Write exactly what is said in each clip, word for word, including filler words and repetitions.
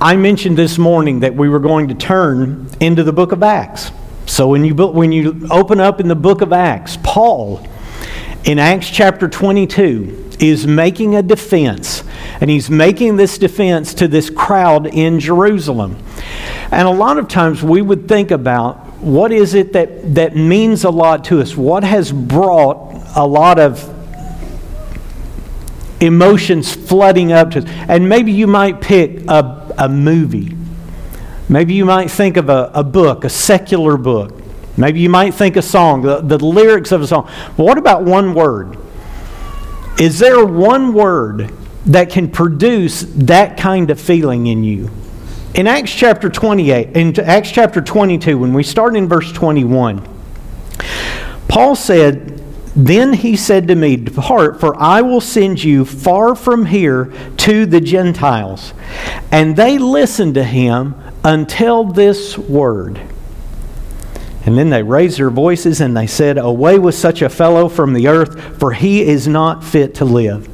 I mentioned this morning that we were going to turn into the book of Acts. So when you when you open up in the book of Acts, Paul, in Acts chapter twenty-two, is making a defense. And he's making this defense to this crowd in Jerusalem. And a lot of times we would think about, what is it that, that means a lot to us? What has brought a lot of emotions flooding up to us? And maybe you might pick a, a movie. Maybe you might think of a, a book, a secular book. Maybe you might think a song, the, the lyrics of a song. But what about one word? Is there one word that can produce that kind of feeling in you? In Acts chapter twenty-eight, in Acts chapter twenty-two, when we start in verse twenty-one, Paul said, "Then he said to me, 'Depart, for I will send you far from here to the Gentiles.' And they listened to him until this word. And then they raised their voices and they said, 'Away with such a fellow from the earth, for he is not fit to live.'"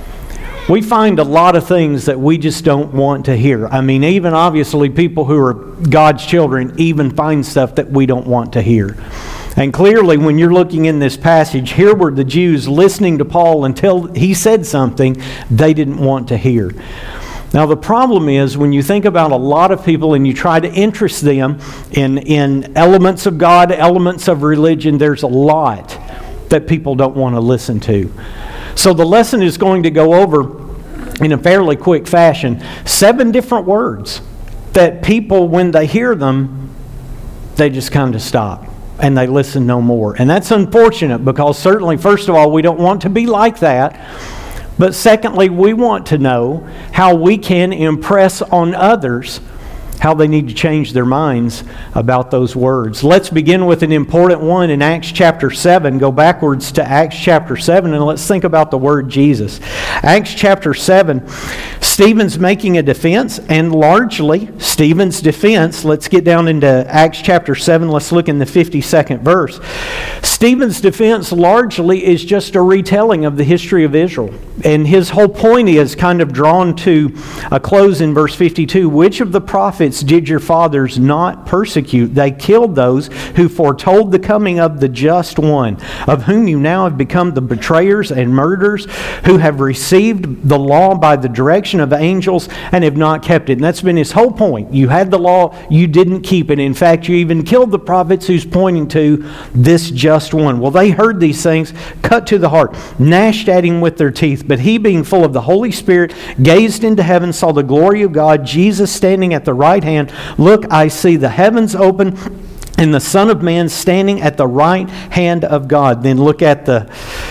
We find a lot of things that we just don't want to hear. I mean, even obviously people who are God's children even find stuff that we don't want to hear. And clearly, when you're looking in this passage, here were the Jews listening to Paul until he said something they didn't want to hear. Now, the problem is when you think about a lot of people and you try to interest them in, in elements of God, elements of religion, there's a lot that people don't want to listen to. So the lesson is going to go over, in a fairly quick fashion, seven different words that people, when they hear them, they just kind of stop and they listen no more. And that's unfortunate because certainly, first of all, we don't want to be like that. But secondly, we want to know how we can impress on others how they need to change their minds about those words. Let's begin with an important one in Acts chapter seven. Go backwards to Acts chapter seven and let's think about the word Jesus. Acts chapter seven, Stephen's making a defense, and largely Stephen's defense, let's get down into Acts chapter seven, let's look in the fifty-second verse. Stephen's defense largely is just a retelling of the history of Israel. And his whole point is kind of drawn to a close in verse fifty-two. "Which of the prophets did your fathers not persecute? They killed those who foretold the coming of the just one, of whom you now have become the betrayers and murderers, who have received the law by the direction of angels and have not kept it." And that's been his whole point. You had the law, you didn't keep it. In fact, you even killed the prophets who's pointing to this just one. Well, they heard these things, cut to the heart, gnashed at him with their teeth. But he, being full of the Holy Spirit, gazed into heaven, saw the glory of God, Jesus standing at the right hand. "Look, I see the heavens open, and the Son of Man standing at the right hand of God." Then look at the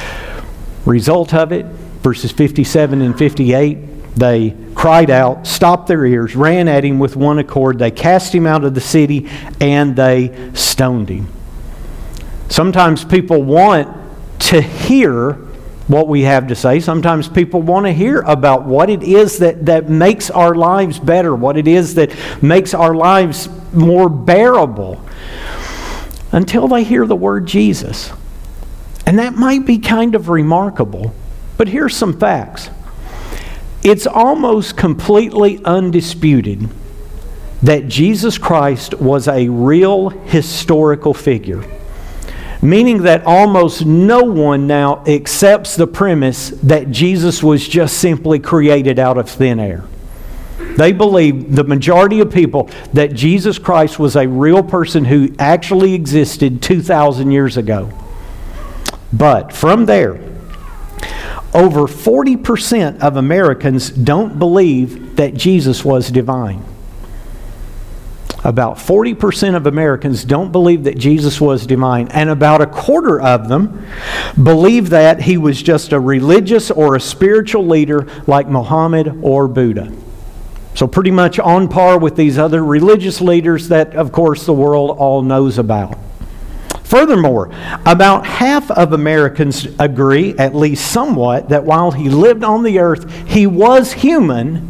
result of it, verses fifty-seven and fifty-eight. They cried out, stopped their ears, ran at him with one accord. They cast him out of the city, and they stoned him. Sometimes people want to hear what we have to say. Sometimes people want to hear about what it is that, that makes our lives better, what it is that makes our lives more bearable, until they hear the word Jesus. And that might be kind of remarkable, but here's some facts. It's almost completely undisputed that Jesus Christ was a real historical figure. Meaning that almost no one now accepts the premise that Jesus was just simply created out of thin air. They believe, the majority of people, that Jesus Christ was a real person who actually existed two thousand years ago. But from there, over forty percent of Americans don't believe that Jesus was divine. About forty percent of Americans don't believe that Jesus was divine, and about a quarter of them believe that he was just a religious or a spiritual leader like Muhammad or Buddha. So pretty much on par with these other religious leaders that, of course, the world all knows about. Furthermore, about half of Americans agree, at least somewhat, that while he lived on the earth, he was human,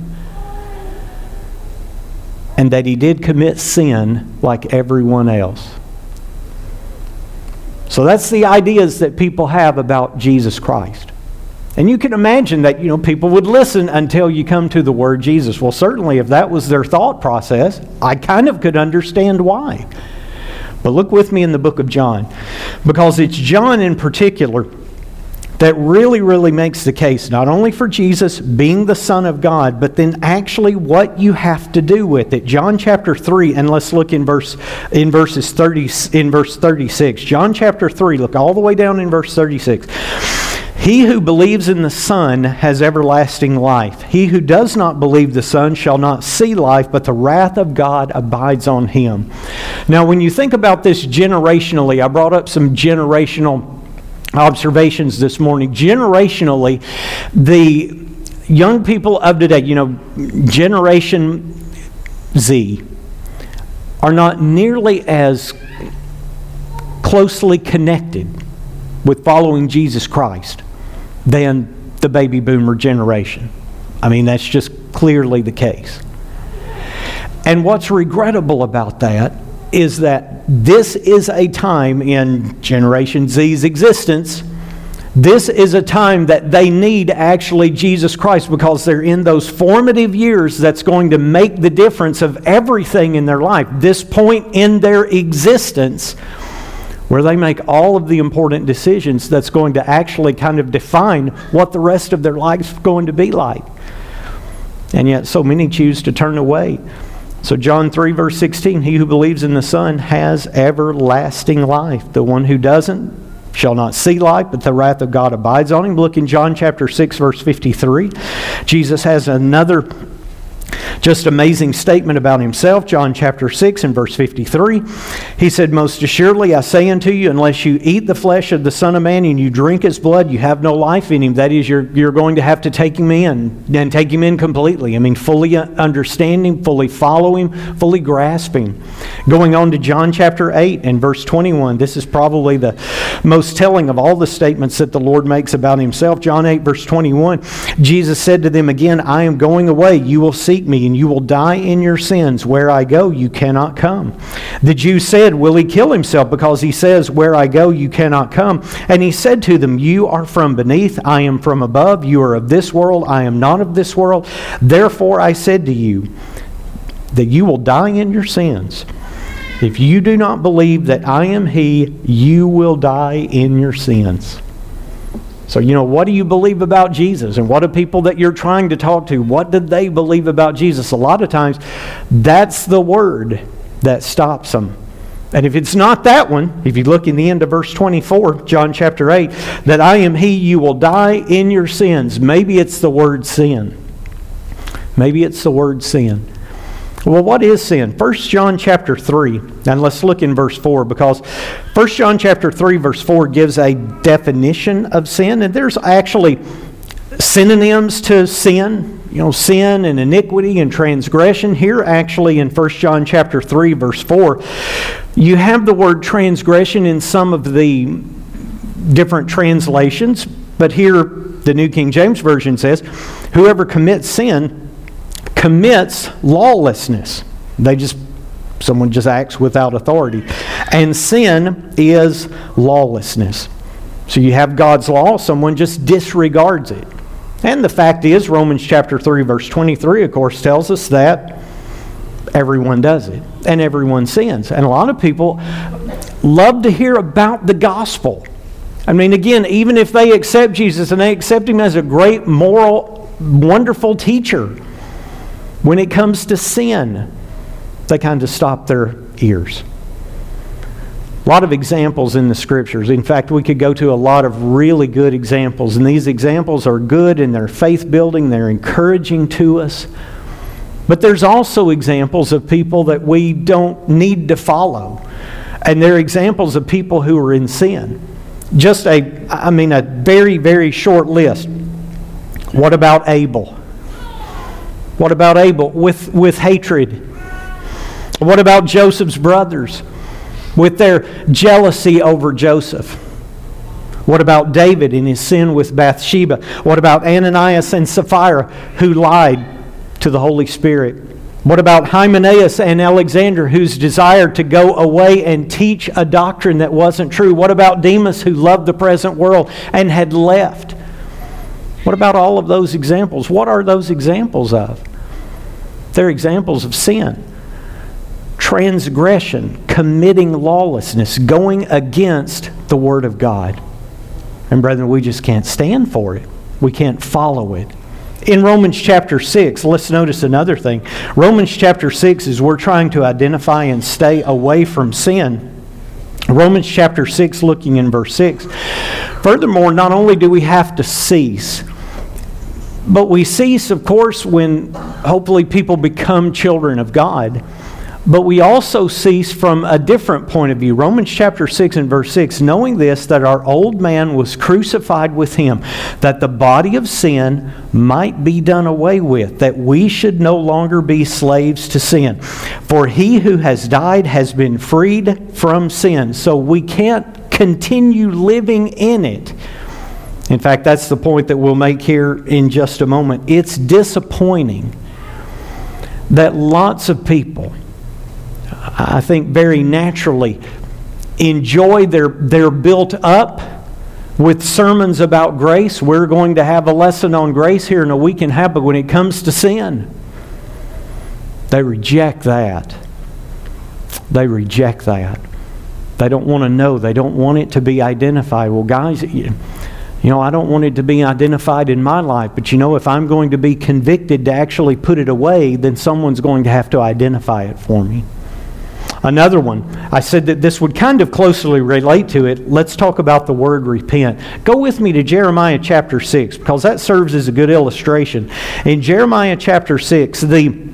and that he did commit sin like everyone else. So that's the ideas that people have about Jesus Christ. And you can imagine that, you know, people would listen until you come to the word Jesus. Well, certainly if that was their thought process, I kind of could understand why. But look with me in the book of John, because it's John in particular that really, really makes the case, not only for Jesus being the Son of God, but then actually what you have to do with it. John chapter three, and let's look in verse in verses thirty in verse thirty-six. John chapter three, look all the way down in verse thirty-six. He who believes in the Son has everlasting life. He who does not believe the Son shall not see life, but the wrath of God abides on him. Now, when you think about this generationally, I brought up some generational observations this morning. Generationally, the young people of today, you know, Generation Z, are not nearly as closely connected with following Jesus Christ than the baby boomer generation. I mean, that's just clearly the case. And what's regrettable about that is that this is a time in Generation Z's existence, this is a time that they need actually Jesus Christ, because they're in those formative years that's going to make the difference of everything in their life. This point in their existence where they make all of the important decisions that's going to actually kind of define what the rest of their life is going to be like. And yet so many choose to turn away. So John three verse sixteen, he who believes in the Son has everlasting life. The one who doesn't shall not see life, but the wrath of God abides on him. Look in John chapter six verse fifty-three. Jesus has another just amazing statement about himself. John chapter six and verse fifty-three. He said, most assuredly I say unto you, unless you eat the flesh of the Son of Man and you drink his blood, you have no life in him. That is, you're, you're going to have to take him in, and take him in completely. I mean, fully understand him, fully follow him, fully grasp him. Going on to John chapter eight and verse twenty-one. This is probably the most telling of all the statements that the Lord makes about himself. John eight verse twenty-one. Jesus said to them again, I am going away. You will seek me, and you will die in your sins. Where I go, you cannot come. The Jews said, will he kill himself, because he says, where I go, you cannot come? And he said to them, you are from beneath, I am from above. You are of this world, I am not of this world. Therefore I said to you, that you will die in your sins. If you do not believe that I am he, you will die in your sins. So, you know, what do you believe about Jesus? And what do people that you're trying to talk to, what did they believe about Jesus? A lot of times, that's the word that stops them. And if it's not that one, if you look in the end of verse twenty-four, John chapter eight, that I am he, you will die in your sins. Maybe it's the word sin. Maybe it's the word sin. Well, what is sin? First John chapter three, and let's look in verse four, because First John chapter three verse four gives a definition of sin, and there's actually synonyms to sin, you know, sin and iniquity and transgression. Here actually in First John chapter three verse four, you have the word transgression in some of the different translations, but here the New King James Version says, whoever commits sin commits lawlessness. They just, someone just acts without authority. And sin is lawlessness. So you have God's law, someone just disregards it. And the fact is, Romans chapter three verse twenty-three, of course, tells us that everyone does it and everyone sins. And a lot of people love to hear about the gospel. I mean, again, even if they accept Jesus and they accept him as a great, moral, wonderful teacher, when it comes to sin, they kind of stop their ears. A lot of examples in the Scriptures. In fact, we could go to a lot of really good examples. And these examples are good and they're faith-building. They're encouraging to us. But there's also examples of people that we don't need to follow. And they're examples of people who are in sin. Just a, I mean, a very, very short list. What about Abel? What about Abel with, with hatred? What about Joseph's brothers with their jealousy over Joseph? What about David in his sin with Bathsheba? What about Ananias and Sapphira who lied to the Holy Spirit? What about Hymenaeus and Alexander whose desire to go away and teach a doctrine that wasn't true? What about Demas who loved the present world and had left? What about all of those examples? What are those examples of? They're examples of sin. Transgression, committing lawlessness, going against the Word of God. And brethren, we just can't stand for it. We can't follow it. In Romans chapter six, let's notice another thing. Romans chapter six, as we're trying to identify and stay away from sin, Romans chapter six, looking in verse six. Furthermore, not only do we have to cease, but we cease, of course, when hopefully people become children of God. But we also cease from a different point of view. Romans chapter six and verse six, knowing this, that our old man was crucified with him, that the body of sin might be done away with, that we should no longer be slaves to sin. For he who has died has been freed from sin. So we can't continue living in it. In fact, that's the point that we'll make here in just a moment. It's disappointing that lots of people, I think very naturally, enjoy their, they're built up with sermons about grace. We're going to have a lesson on grace here in a week and a half, but when it comes to sin, they reject that. They reject that. They don't want to know. They don't want it to be identified. Well, guys, you know, I don't want it to be identified in my life, but you know, if I'm going to be convicted to actually put it away, then someone's going to have to identify it for me. Another one, I said that this would kind of closely relate to it. Let's talk about the word repent. Go with me to Jeremiah chapter six, because that serves as a good illustration. In Jeremiah chapter six, the,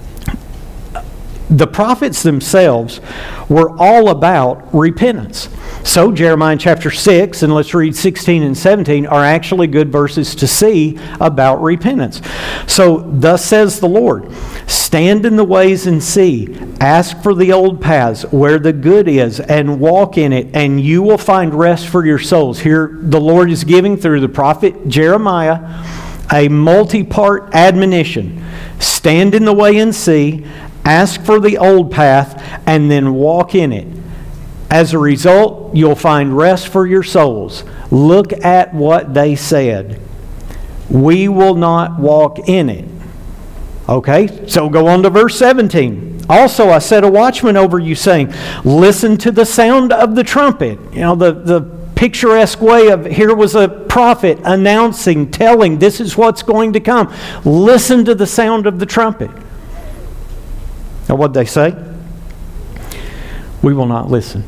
the prophets themselves were all about repentance. So Jeremiah chapter six, and let's read sixteen and seventeen, are actually good verses to see about repentance. So, thus says the Lord, stand in the ways and see, ask for the old paths where the good is, and walk in it, and you will find rest for your souls. Here the Lord is giving through the prophet Jeremiah a multi-part admonition. Stand in the way and see, ask for the old path, and then walk in it. As a result, you'll find rest for your souls. Look at what they said. We will not walk in it. Okay, so go on to verse seventeen. Also, I set a watchman over you, saying, listen to the sound of the trumpet. You know, the, the picturesque way of, here was a prophet announcing, telling, this is what's going to come. Listen to the sound of the trumpet. Now, what'd they say? We will not listen.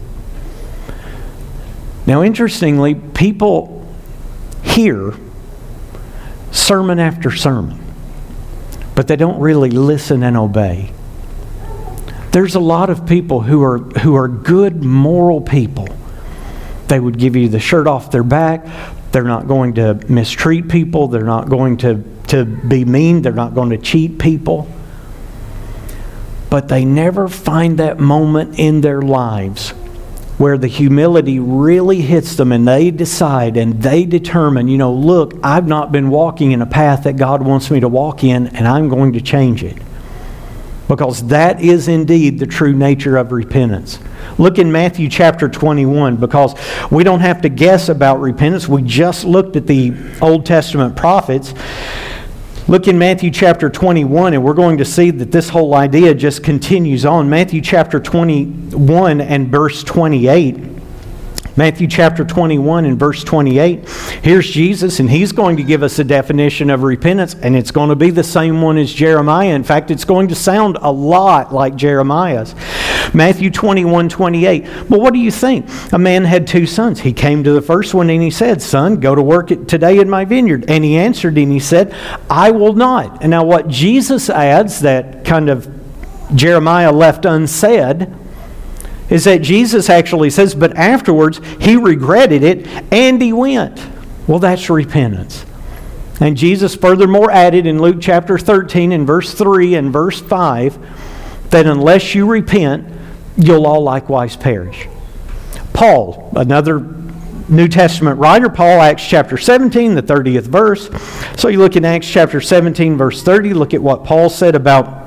Now, interestingly, people hear sermon after sermon, but they don't really listen and obey. There's a lot of people who are who are good, moral people. They would give you the shirt off their back. They're not going to mistreat people. They're not going to, to be mean. They're not going to cheat people. But they never find that moment in their lives where the humility really hits them and they decide and they determine, you know, look, I've not been walking in a path that God wants me to walk in, and I'm going to change it. Because that is indeed the true nature of repentance. Look in Matthew chapter twenty-one, because we don't have to guess about repentance. We just looked at the Old Testament prophets. Look in Matthew chapter twenty-one, and we're going to see that this whole idea just continues on. Matthew chapter twenty-one and verse twenty-eight. Matthew chapter twenty-one and verse twenty-eight. Here's Jesus, and He's going to give us a definition of repentance, and it's going to be the same one as Jeremiah. In fact, it's going to sound a lot like Jeremiah's. Matthew twenty-one, twenty-eight. Well, what do you think? A man had two sons. He came to the first one and he said, son, go to work today in my vineyard. And he answered and he said, I will not. And now what Jesus adds, that kind of Jeremiah left unsaid, is that Jesus actually says, but afterwards he regretted it and he went. Well, that's repentance. And Jesus furthermore added in Luke chapter thirteen and verse three and verse five that unless you repent, you'll all likewise perish. Paul, another New Testament writer, Paul, Acts chapter seventeen, the thirtieth verse. So you look in Acts chapter seventeen, verse thirty, look at what Paul said about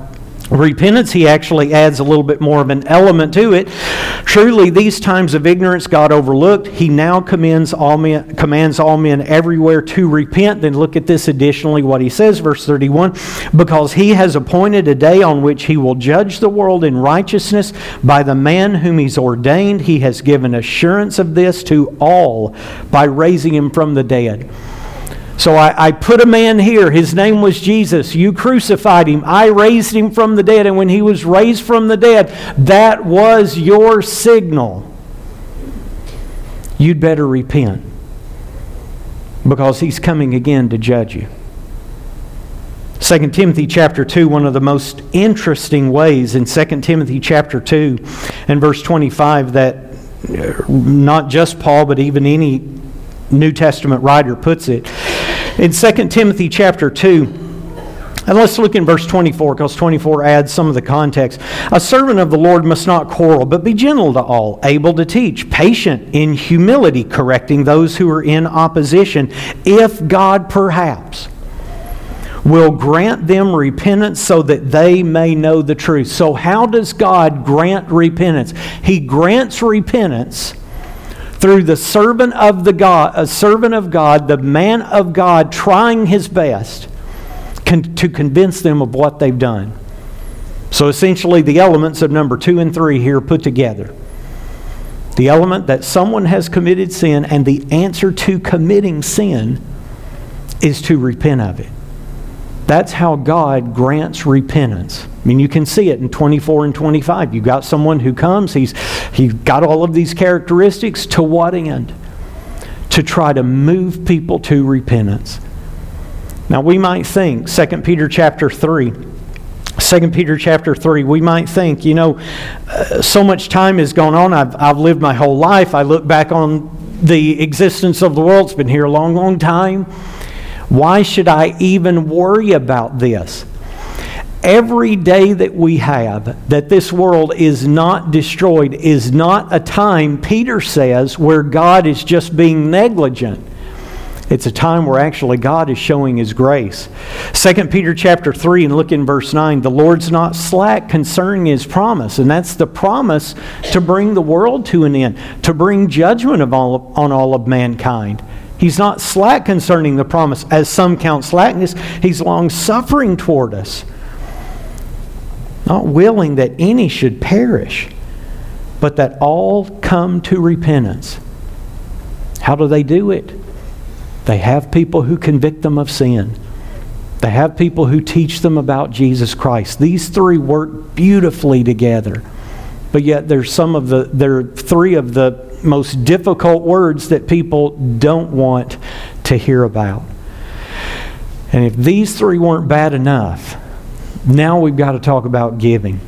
Repentance, he actually adds a little bit more of an element to it. Truly, these times of ignorance God overlooked. He now commands all men, commands all men everywhere to repent. Then look at this additionally, what he says, verse thirty-one. Because he has appointed a day on which he will judge the world in righteousness by the man whom he's ordained. He has given assurance of this to all by raising him from the dead. So I, I put a man here. His name was Jesus. You crucified him. I raised him from the dead. And when he was raised from the dead, that was your signal. You'd better repent, because he's coming again to judge you. Second Timothy chapter two, one of the most interesting ways in Second Timothy chapter two and verse twenty-five that not just Paul, but even any New Testament writer puts it. In Second Timothy chapter two, and let's look in verse twenty-four, because twenty-four adds some of the context. A servant of the Lord must not quarrel, but be gentle to all, able to teach, patient in humility, correcting those who are in opposition, if God perhaps will grant them repentance so that they may know the truth. So how does God grant repentance? He grants repentance through the servant of the God, a servant of God, the man of God, trying his best con- to convince them of what they've done. So essentially, the elements of number two and three here put together. The element that someone has committed sin, and the answer to committing sin is to repent of it. That's how God grants repentance. I mean, you can see it in twenty-four and twenty-five. You've got someone who comes, he's, he's got all of these characteristics. To what end? To try to move people to repentance. Now, we might think, Second Peter chapter three, Second Peter chapter three, we might think, you know, uh, so much time has gone on. I've, I've lived my whole life. I look back on the existence of the world. It's been here a long, long time. Why should I even worry about this? Every day that we have, that this world is not destroyed, is not a time, Peter says, where God is just being negligent. It's a time where actually God is showing His grace. Second Peter chapter three, and look in verse nine. The Lord's not slack concerning His promise. And that's the promise to bring the world to an end, to bring judgment of all, on all of mankind. He's not slack concerning the promise, as some count slackness. He's long-suffering toward us, not willing that any should perish, but that all come to repentance. How do they do it? They have people who convict them of sin. They have people who teach them about Jesus Christ. These three work beautifully together. But yet there's some of the, there are three of the most difficult words that people don't want to hear about. And if these three weren't bad enough, now we've got to talk about giving.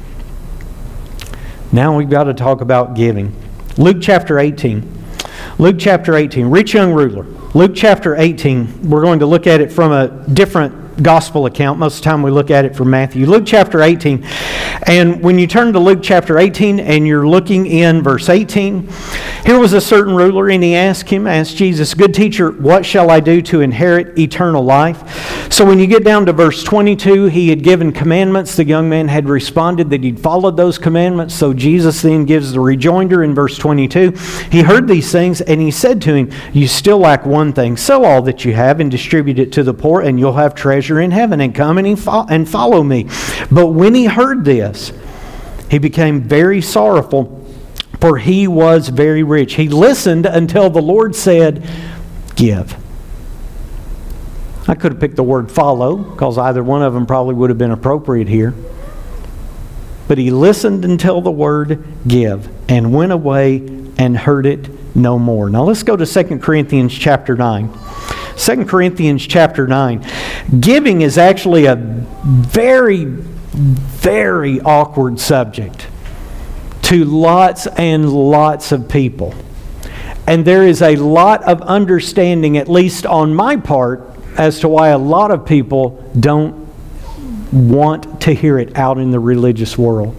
Now we've got to talk about giving. Luke chapter eighteen. Luke chapter eighteen. Rich young ruler. Luke chapter eighteen. We're going to look at it from a different gospel account. Most of the time we look at it from Matthew. Luke chapter eighteen. And when you turn to Luke chapter eighteen and you're looking in verse eighteen, here was a certain ruler, and he asked him, asked Jesus, "Good teacher, what shall I do to inherit eternal life?" So when you get down to verse twenty-two, he had given commandments. The young man had responded that he'd followed those commandments. So Jesus then gives the rejoinder in verse twenty-two. He heard these things, and he said to him, "You still lack one thing. Sell all that you have and distribute it to the poor, and you'll have treasure in heaven, and come and, fo- and follow me." But when he heard this, he became very sorrowful, for he was very rich. He listened until the Lord said, "Give." I could have picked the word follow, because either one of them probably would have been appropriate here. But he listened until the word "give," and went away and heard it no more. Now let's go to Second Corinthians chapter nine. Second Corinthians chapter nine. Giving is actually a very, very awkward subject to lots and lots of people. And there is a lot of understanding, at least on my part, as to why a lot of people don't want to hear it out in the religious world.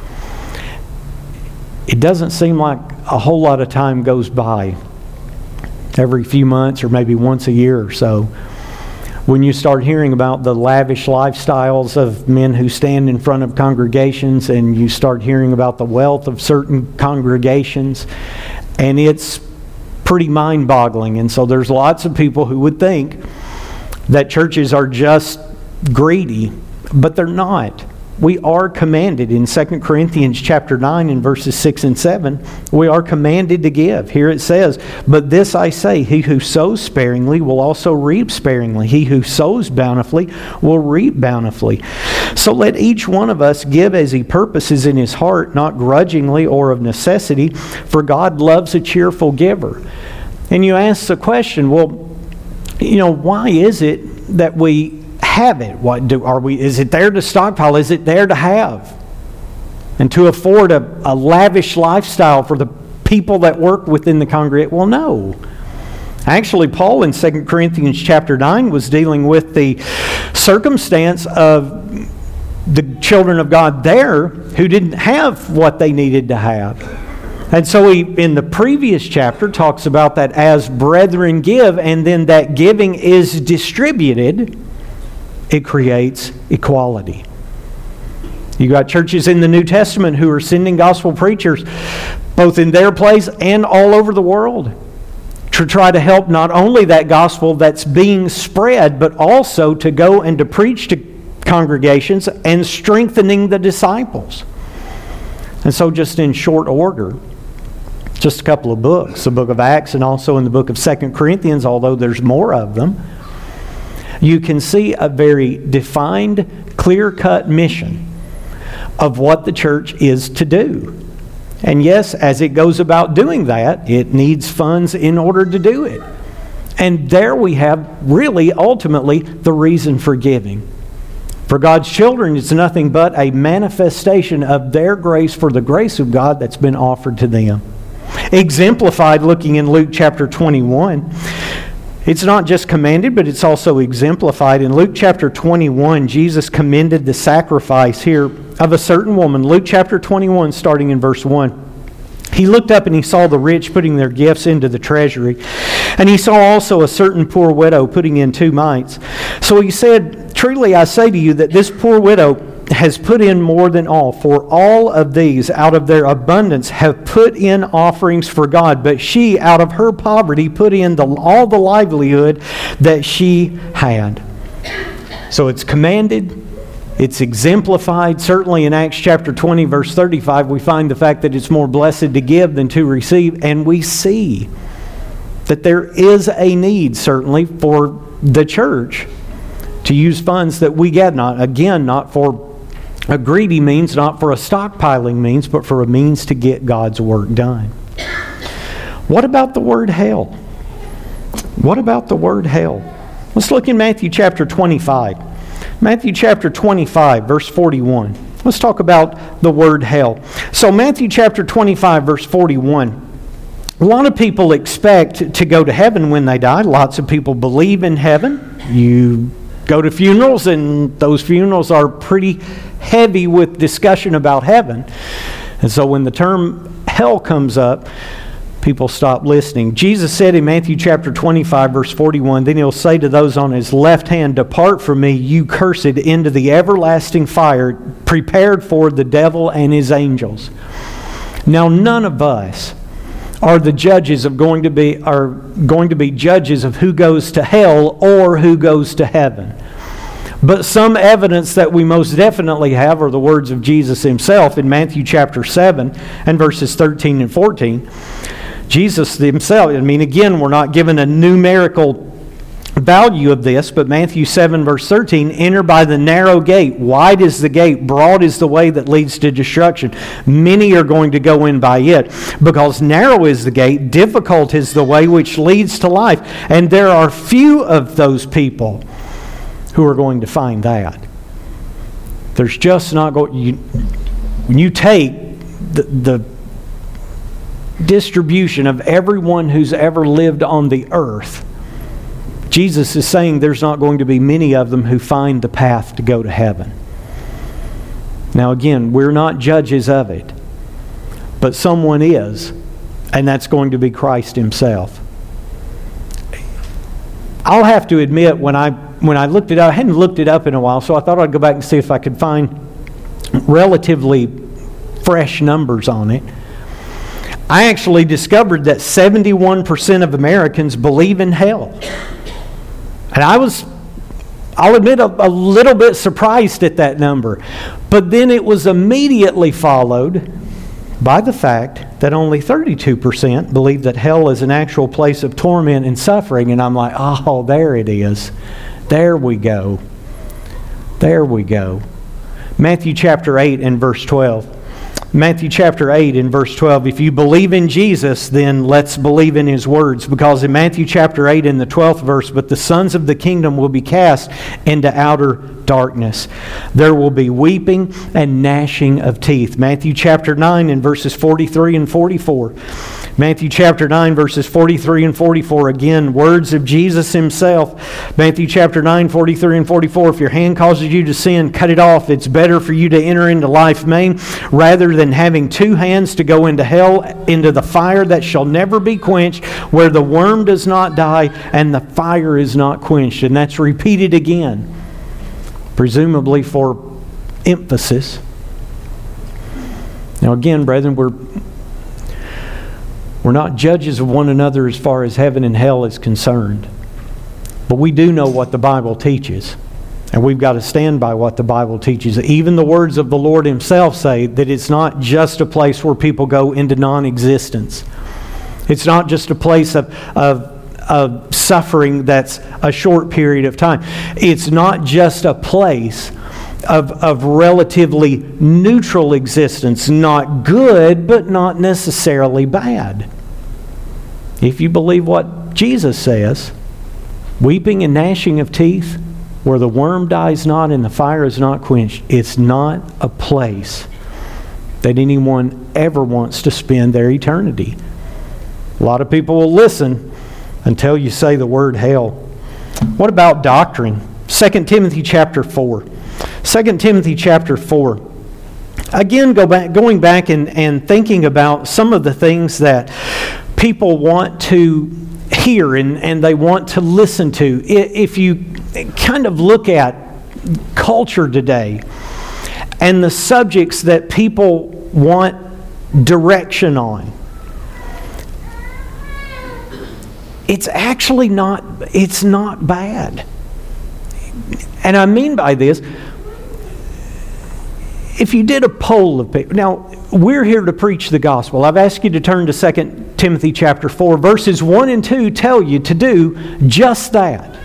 It doesn't seem like a whole lot of time goes by every few months or maybe once a year or so When you start hearing about the lavish lifestyles of men who stand in front of congregations, and you start hearing about the wealth of certain congregations, and it's pretty mind-boggling. And so there's lots of people who would think that churches are just greedy, but they're not. We are commanded in Second Corinthians chapter nine in verses six and seven, we are commanded to give. Here it says, "But this I say, he who sows sparingly will also reap sparingly. He who sows bountifully will reap bountifully. So let each one of us give as he purposes in his heart, not grudgingly or of necessity, for God loves a cheerful giver." And you ask the question, well, you know, why is it that we have it? What do are we? Is it there to stockpile? Is it there to have and to afford a, a lavish lifestyle for the people that work within the congregation? Well, no. Actually, Paul in Second Corinthians chapter nine was dealing with the circumstance of the children of God there who didn't have what they needed to have. And so he, in the previous chapter, talks about that as brethren give, and then that giving is distributed. It creates equality. You got churches in the New Testament who are sending gospel preachers both in their place and all over the world to try to help not only that gospel that's being spread, but also to go and to preach to congregations and strengthening the disciples. And so just in short order, just a couple of books, the book of Acts and also in the book of Second Corinthians, although there's more of them, you can see a very defined, clear-cut mission of what the church is to do. And yes, as it goes about doing that, it needs funds in order to do it. And there we have really, ultimately, the reason for giving. For God's children, it's nothing but a manifestation of their grace for the grace of God that's been offered to them. Exemplified looking in Luke chapter twenty-one. It's not just commanded, but it's also exemplified. In Luke chapter twenty-one, Jesus commended the sacrifice here of a certain woman. Luke chapter twenty-one, starting in verse one. He looked up and he saw the rich putting their gifts into the treasury. And he saw also a certain poor widow putting in two mites. So he said, "Truly I say to you that this poor widow has put in more than all, for all of these out of their abundance have put in offerings for God, but she out of her poverty put in the, all the livelihood that she had." So it's commanded, it's exemplified. Certainly in Acts chapter twenty verse thirty-five we find the fact that it's more blessed to give than to receive, and we see that there is a need certainly for the church to use funds that we get, not again not for a greedy means, not for a stockpiling means, but for a means to get God's work done. What about the word hell? What about the word hell? Let's look in Matthew chapter twenty-five. Matthew chapter twenty-five, verse forty-one. Let's talk about the word hell. So Matthew chapter twenty-five, verse forty-one. A lot of people expect to go to heaven when they die. Lots of people believe in heaven. You go to funerals, and those funerals are pretty heavy with discussion about heaven. And so when the term hell comes up, people stop listening. Jesus said in Matthew chapter twenty-five, verse forty-one, "Then he'll say to those on his left hand, 'Depart from me, you cursed, into the everlasting fire prepared for the devil and his angels.'" Now none of us are the judges of going to be are going to be judges of who goes to hell or who goes to heaven. But some evidence that we most definitely have are the words of Jesus himself in Matthew chapter seven and verses thirteen and fourteen. Jesus himself, I mean, again, we're not given a numerical value of this, but Matthew seven verse thirteen, "Enter by the narrow gate. Wide is the gate, broad is the way that leads to destruction. Many are going to go in by it, because narrow is the gate, difficult is the way which leads to life, and there are few of those people who are going to find that." There's just not going. You, when you take the, the distribution of everyone who's ever lived on the earth, Jesus is saying there's not going to be many of them who find the path to go to heaven. Now again, we're not judges of it, but someone is, and that's going to be Christ himself. I'll have to admit, when I when I looked it up, I hadn't looked it up in a while, so I thought I'd go back and see if I could find relatively fresh numbers on it. I actually discovered that seventy-one percent of Americans believe in hell. And I was, I'll admit, a, a little bit surprised at that number. But then it was immediately followed by the fact that only thirty-two percent believe that hell is an actual place of torment and suffering. And I'm like, oh, there it is. There we go. There we go. Matthew chapter eight and verse twelve. Matthew chapter eight and verse twelve. If you believe in Jesus, then let's believe in His words. Because in Matthew chapter eight in the twelfth verse, but the sons of the kingdom will be cast into outer darkness. There will be weeping and gnashing of teeth. Matthew chapter nine and verses forty-three and forty-four. Matthew chapter nine verses forty-three and forty-four. Again, words of Jesus Himself. Matthew chapter nine, forty-three and forty-four. If your hand causes you to sin, cut it off. It's better for you to enter into life maimed rather than having two hands to go into hell, into the fire that shall never be quenched, where the worm does not die and the fire is not quenched. And that's repeated again, presumably for emphasis. Now again, brethren, we're We're not judges of one another as far as heaven and hell is concerned. But we do know what the Bible teaches. And we've got to stand by what the Bible teaches. Even the words of the Lord Himself say that it's not just a place where people go into non-existence. It's not just a place of, of, of suffering that's a short period of time. It's not just a place Of, of relatively neutral existence, not good, but not necessarily bad. If you believe what Jesus says, weeping and gnashing of teeth, where the worm dies not and the fire is not quenched, it's not a place that anyone ever wants to spend their eternity. A lot of people will listen until you say the word hell. What about doctrine? Second Timothy chapter four. Second Timothy chapter four. Again, go back, going back and, and thinking about some of the things that people want to hear and, and they want to listen to. If you kind of look at culture today and the subjects that people want direction on, it's actually not, it's not bad. And I mean by this, if you did a poll of people, now we're here to preach the gospel. I've asked you to turn to Second Timothy chapter four. Verses one and two tell you to do just that.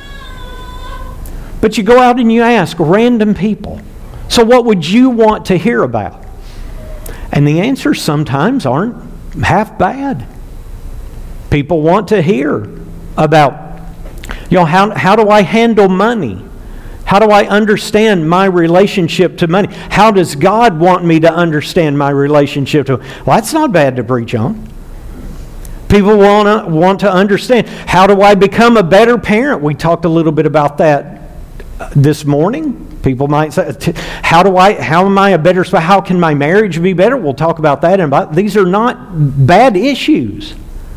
But you go out and you ask random people, so what would you want to hear about? And the answers sometimes aren't half bad. People want to hear about, you know, how, how do I handle money? How do I understand my relationship to money? How does God want me to understand my relationship to money? Well, that's not bad to preach on. People want to, want to understand, how do I become a better parent? We talked a little bit about that this morning. People might say, how do I, how am I a better spouse? How can my marriage be better? We'll talk about that. And these are not bad issues.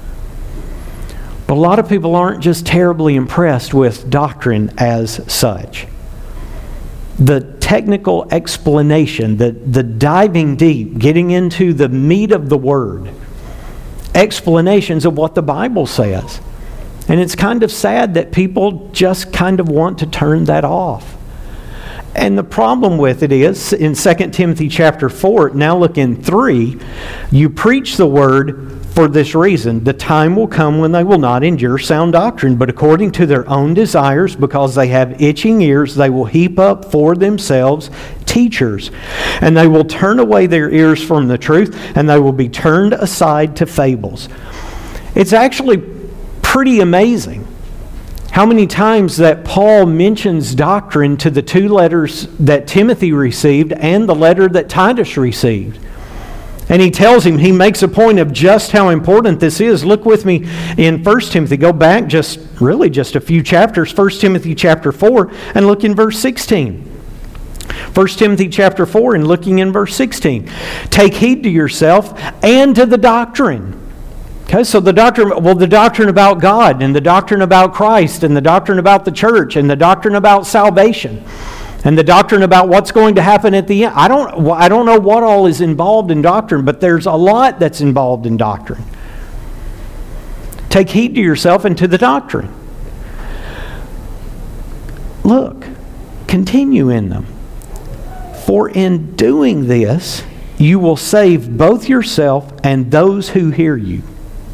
But a lot of people aren't just terribly impressed with doctrine as such. The technical explanation, the, the diving deep, getting into the meat of the Word, explanations of what the Bible says. And it's kind of sad that people just kind of want to turn that off. And the problem with it is, in Second Timothy chapter four, now look in three, you preach the Word for this reason. The time will come when they will not endure sound doctrine, but according to their own desires, because they have itching ears, they will heap up for themselves teachers. And they will turn away their ears from the truth, and they will be turned aside to fables. It's actually pretty amazing how many times that Paul mentions doctrine to the two letters that Timothy received and the letter that Titus received. And he tells him, he makes a point of just how important this is. Look with me in First Timothy. Go back just, really just a few chapters. First Timothy chapter four, and look in verse sixteen. First Timothy chapter four, and looking in verse sixteen. Take heed to yourself and to the doctrine. Okay, so the doctrine, well, the doctrine about God and the doctrine about Christ and the doctrine about the church and the doctrine about salvation and the doctrine about what's going to happen at the end. I don't, I don't know what all is involved in doctrine, but there's a lot that's involved in doctrine. Take heed to yourself and to the doctrine. Look, continue in them. For in doing this, you will save both yourself and those who hear you.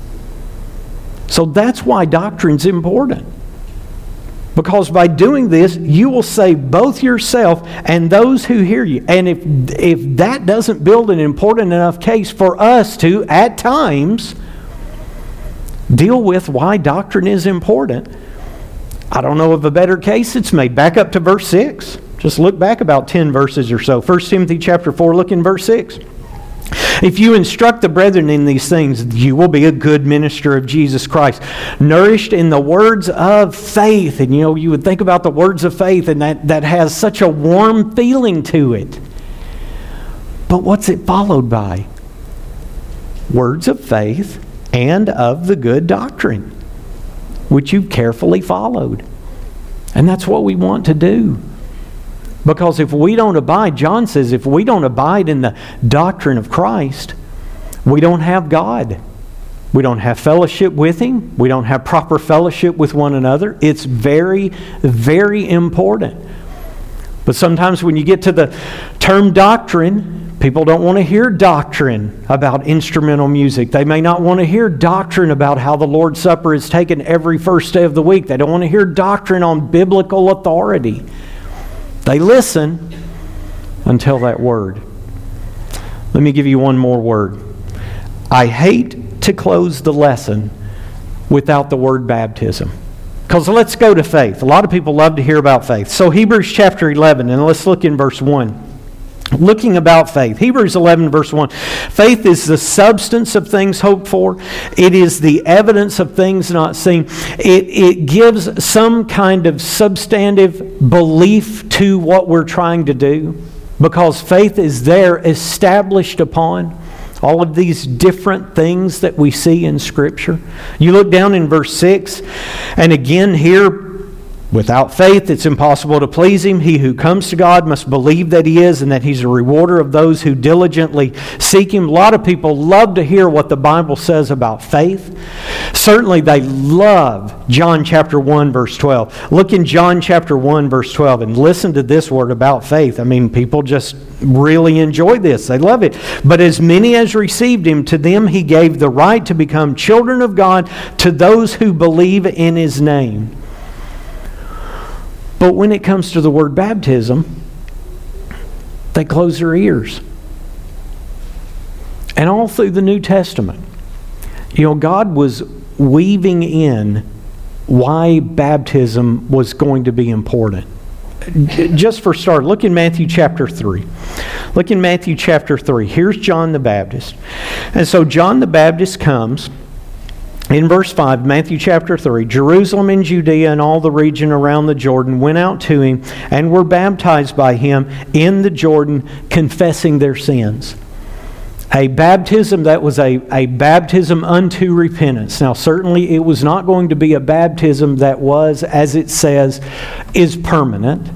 So that's why doctrine's important. Because by doing this, you will save both yourself and those who hear you. And if, if that doesn't build an important enough case for us to, at times, deal with why doctrine is important, I don't know of a better case it's made. Back up to verse six. Just look back about ten verses or so. First Timothy chapter four, look in verse six. If you instruct the brethren in these things, you will be a good minister of Jesus Christ, nourished in the words of faith. And you know, you would think about the words of faith, and that, that has such a warm feeling to it. But what's it followed by? Words of faith and of the good doctrine, which you've carefully followed. And that's what we want to do. Because if we don't abide, John says, if we don't abide in the doctrine of Christ, we don't have God. We don't have fellowship with Him. We don't have proper fellowship with one another. It's very, very important. But sometimes when you get to the term doctrine, people don't want to hear doctrine about instrumental music. They may not want to hear doctrine about how the Lord's Supper is taken every first day of the week. They don't want to hear doctrine on biblical authority. They listen until that word. Let me give you one more word. I hate to close the lesson without the word baptism. Because let's go to faith. A lot of people love to hear about faith. So Hebrews chapter eleven, and let's look in verse one. Looking about faith. Hebrews eleven verse one. Faith is the substance of things hoped for. It is the evidence of things not seen. It, it gives some kind of substantive belief to what we're trying to do. Because faith is there established upon all of these different things that we see in Scripture. You look down in verse six, and again here, without faith, it's impossible to please Him. He who comes to God must believe that He is and that He's a rewarder of those who diligently seek Him. A lot of people love to hear what the Bible says about faith. Certainly they love John chapter one verse twelve. Look in John chapter one verse twelve and listen to this word about faith. I mean, people just really enjoy this. They love it. But as many as received Him, to them He gave the right to become children of God, to those who believe in His name. But when it comes to the word baptism, they close their ears. And all through the New Testament, you know, God was weaving in why baptism was going to be important. Just for start, look in Matthew chapter three. Look in Matthew chapter three. Here's John the Baptist. And so John the Baptist comes. In verse five, Matthew chapter three, Jerusalem and Judea and all the region around the Jordan went out to Him and were baptized by Him in the Jordan, confessing their sins. A baptism that was a, a baptism unto repentance. Now certainly it was not going to be a baptism that was, as it says, is permanent.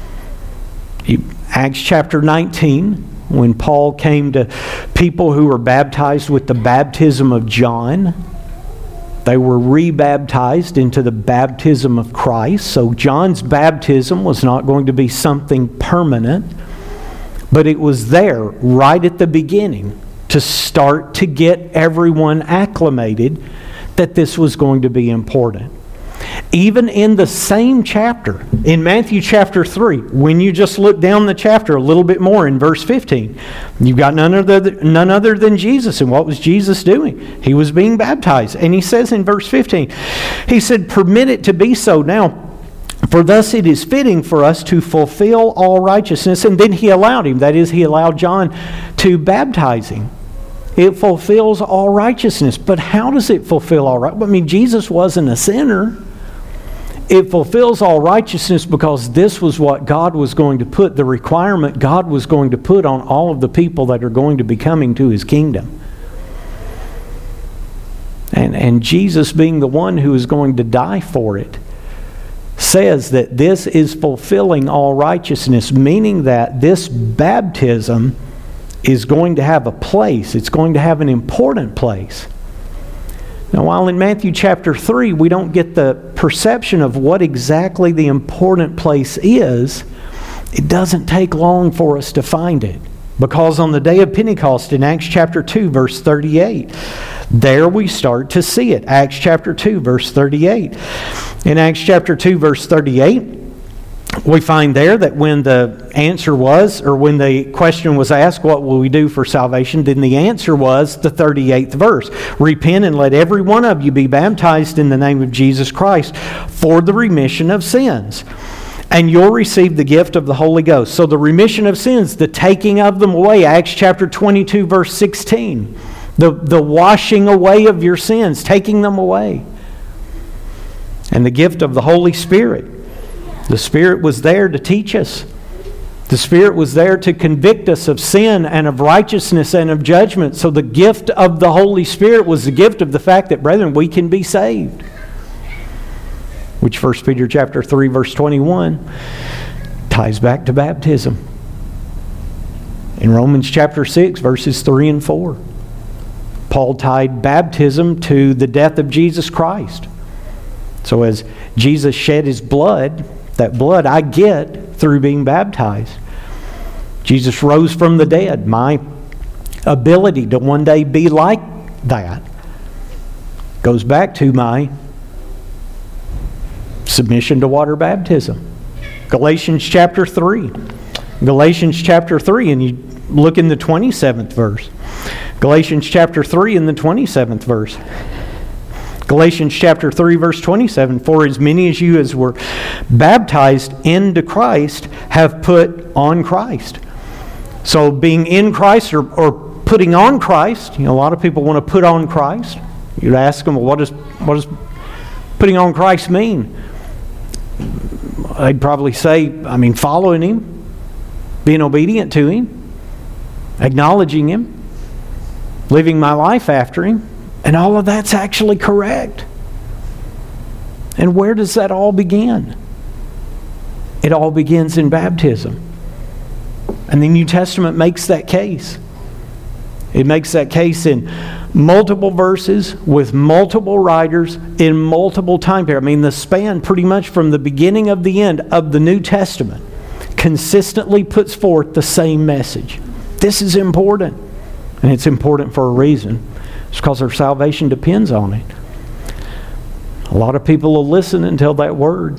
Acts chapter nineteen, when Paul came to people who were baptized with the baptism of John, they were rebaptized into the baptism of Christ. So John's baptism was not going to be something permanent, but it was there right at the beginning to start to get everyone acclimated that this was going to be important. Even in the same chapter, in Matthew chapter three, when you just look down the chapter a little bit more in verse fifteen, you've got none other, none other than Jesus. And what was Jesus doing? He was being baptized. And He says in verse fifteen, He said, permit it to be so now, for thus it is fitting for us to fulfill all righteousness. And then He allowed him, that is, He allowed John to baptize him. It fulfills all righteousness. But how does it fulfill all right? I mean, Jesus wasn't a sinner. It fulfills all righteousness because this was what God was going to put, the requirement God was going to put on all of the people that are going to be coming to His kingdom. And, and Jesus, being the one who is going to die for it, says that this is fulfilling all righteousness, meaning that this baptism is going to have a place. It's going to have an important place. Now, while in Matthew chapter three, we don't get the perception of what exactly the important place is, it doesn't take long for us to find it. Because on the day of Pentecost in Acts chapter two, verse thirty-eight, there we start to see it. Acts chapter two, verse thirty-eight. In Acts chapter two, verse thirty-eight, we find there that when the answer was, or when the question was asked, what will we do for salvation? Then the answer was the thirty-eighth verse. Repent and let every one of you be baptized in the name of Jesus Christ for the remission of sins, and you'll receive the gift of the Holy Ghost. So the remission of sins, the taking of them away, Acts chapter twenty-two, verse sixteen. The, the washing away of your sins, taking them away. And the gift of the Holy Spirit. The Spirit was there to teach us. The Spirit was there to convict us of sin and of righteousness and of judgment. So the gift of the Holy Spirit was the gift of the fact that, brethren, we can be saved. Which First Peter chapter three, verse twenty-one ties back to baptism. In Romans chapter six, verses three and four, Paul tied baptism to the death of Jesus Christ. So as Jesus shed His blood, that blood I get through being baptized. Jesus rose from the dead. My ability to one day be like that goes back to my submission to water baptism. Galatians chapter three. Galatians chapter three, and you look in the twenty-seventh verse. Galatians chapter three in the twenty-seventh verse. Galatians chapter three, verse twenty-seven. For as many as you as were baptized into Christ have put on Christ. So being in Christ or, or putting on Christ, you know, a lot of people want to put on Christ. You'd ask them, well, what does, what does putting on Christ mean? They'd probably say, I mean, following Him, being obedient to Him, acknowledging Him, living my life after Him, and all of that's actually correct. And where does that all begin? It all begins in baptism. And the New Testament makes that case. It makes that case in multiple verses with multiple writers in multiple time periods. I mean, the span pretty much from the beginning of the end of the New Testament consistently puts forth the same message. This is important. And it's important for a reason. It's because our salvation depends on it. A lot of people will listen until that word.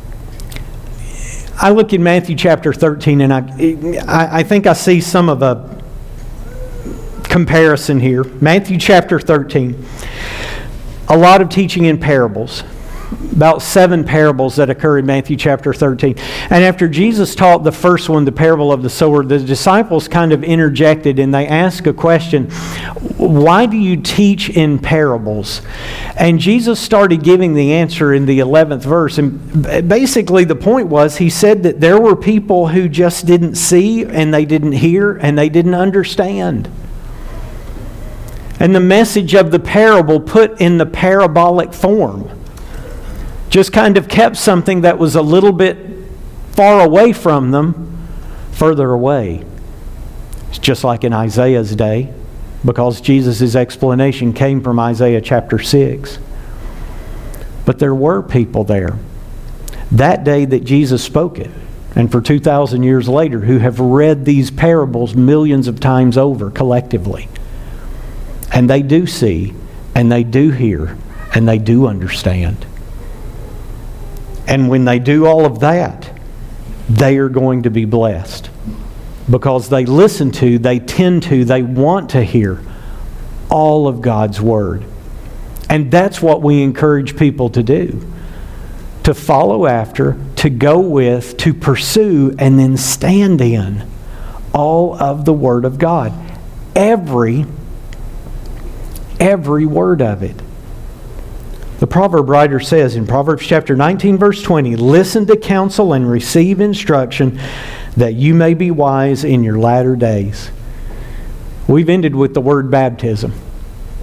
I look in Matthew chapter thirteen, and I, I think I see some of a comparison here. Matthew chapter thirteen. A lot of teaching in parables. About seven parables that occur in Matthew chapter thirteen. And after Jesus taught the first one, the parable of the sower, the disciples kind of interjected and they asked a question, why do you teach in parables? And Jesus started giving the answer in the eleventh verse. And basically the point was, He said that there were people who just didn't see and they didn't hear and they didn't understand. And the message of the parable put in the parabolic form just kind of kept something that was a little bit far away from them further away. It's just like in Isaiah's day, because Jesus' explanation came from Isaiah chapter six. But there were people there that day that Jesus spoke it, and for two thousand years later, who have read these parables millions of times over collectively. And they do see, and they do hear, and they do understand. And when they do all of that, they are going to be blessed. Because they listen to, they tend to, they want to hear all of God's Word. And that's what we encourage people to do. To follow after, to go with, to pursue, and then stand in all of the Word of God. Every, every word of it. The proverb writer says in Proverbs chapter nineteen, verse twenty, listen to counsel and receive instruction that you may be wise in your latter days. We've ended with the word baptism.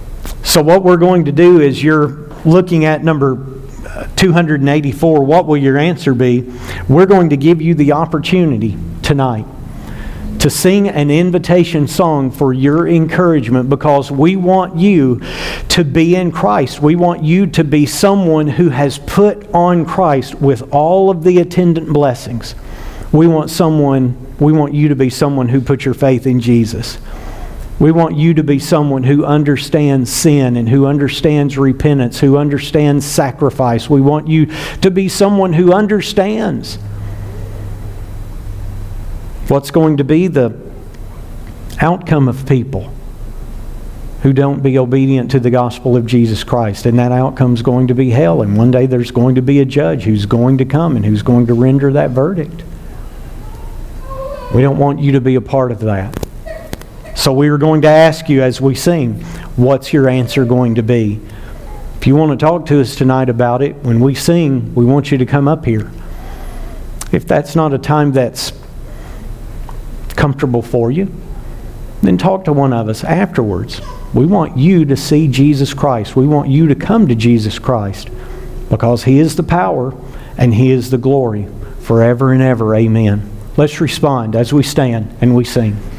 So what we're going to do is, you're looking at number two hundred eighty-four, what will your answer be? We're going to give you the opportunity tonight to sing an invitation song for your encouragement, because we want you to be in Christ. We want you to be someone who has put on Christ with all of the attendant blessings. We want someone, we want you to be someone who put your faith in Jesus. We want you to be someone who understands sin and who understands repentance, who understands sacrifice. We want you to be someone who understands what's going to be the outcome of people who don't be obedient to the gospel of Jesus Christ. And that outcome is going to be hell. And one day there's going to be a judge who's going to come and who's going to render that verdict. We don't want you to be a part of that. So we are going to ask you as we sing, what's your answer going to be? If you want to talk to us tonight about it, when we sing, we want you to come up here. If that's not a time that's comfortable for you, then talk to one of us afterwards. We want you to see Jesus Christ. We want you to come to Jesus Christ, because He is the power and He is the glory forever and ever. Amen. Let's respond as we stand and we sing.